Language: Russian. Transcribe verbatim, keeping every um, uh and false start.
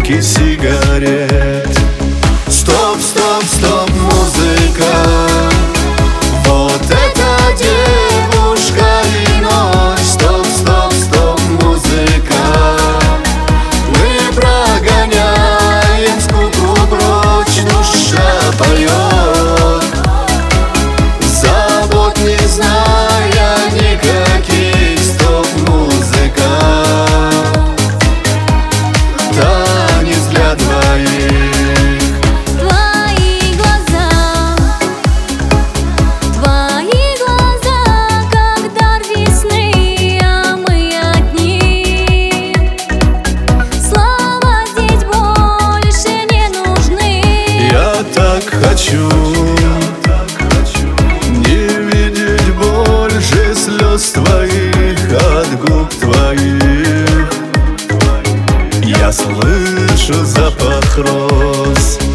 коробки сигарет. Стоп, стоп, стоп, музыка, вот эта девушка иной. Стоп, стоп, стоп, музыка, мы прогоняем скуку прочь, душа поет, забот не зная никаких. Стоп, музыка, танец для двоих. Хочу не видеть больше слез твоих от губ твоих. Я слышу запах роз,